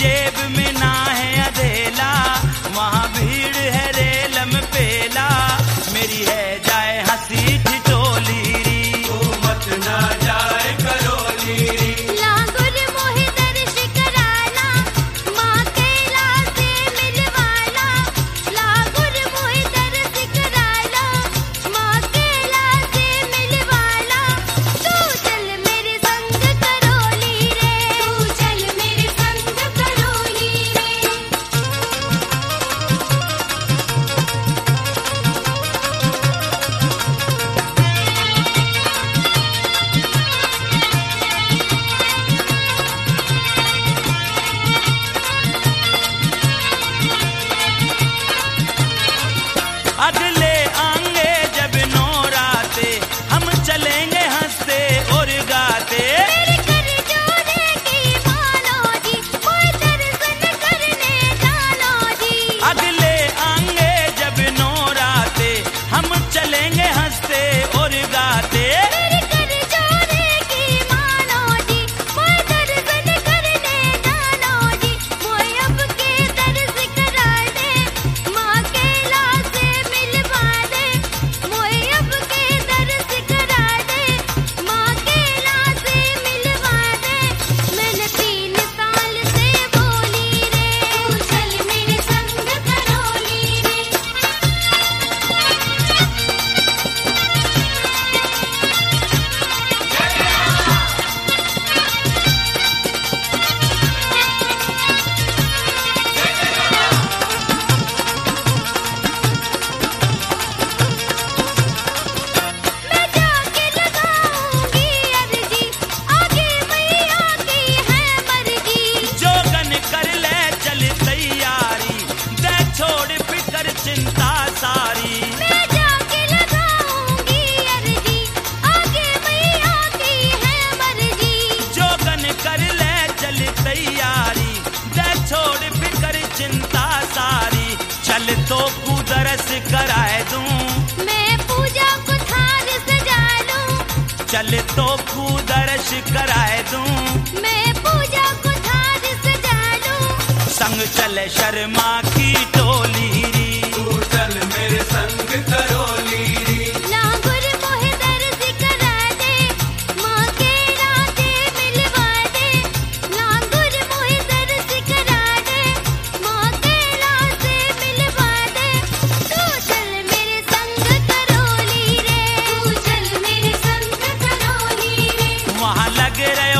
जेब में ना है अधेला, वहाँ भीड़ है रेलम पेला, मेरी है जाए हंसी ठिठोली री, तू मत ना जाए करोली री। लागुर मोहि दर्श कराना, माँ कैला से मिलवाना, लागुर मोहि दर्श कराना, माँ कैला से मिलवाना, तू चल मेरे संग करोली रे, तू चल मेरे संग करोली रे। अगले आएंगे जब नौराते, हम चलेंगे हंसते और गाते, मेरे कर जोड़े की मानो जी, कोई दर्शन करने जानो जी। अगले आएंगे जब नौराते, हम चलेंगे हंसते और गाते, मेरे कर जोड़े की मानो जी, कोई दर्शन करने जानो जी। मोय अब के दर्श करा दे, माँ कैला से मिलवा दे, मोय अब के दर्श करा दे, माँ कैला से मिलवा दे। मैंने 3 साल से बोली रे, तू चल मेरे संग करोली रे। मैं जाके लगाऊंगी अर्जी, आगे मैया की है मर्जी। जोगन कर ले चल तैयारी, दे छोड़ फिकर चिंता सारी, मैं जाके लगाऊंगी अर्जी, आगे मैया की है मर्जी। जोगन कर ले चल तैयारी, दे छोड़ फिकर चिंता सारी, चल तो कुदरस कराए दूं, मैं पूजा को थार सजा लूं, चल तो कुदरस कराए दूं, मैं पूजा को थार सजा लूं। संग चले शर्मा की टोली री, तू चल मेरे संग करोली री। लागुर मोहि दर्श करा दे, माँ कैला से मिलवा दे, लागुर मोहि दर्श करा दे, माँ कैला से मिलवा दे। तू चल मेरे संग करोली रे, तू चल मेरे संग करोली रे। वहाँ लग रहे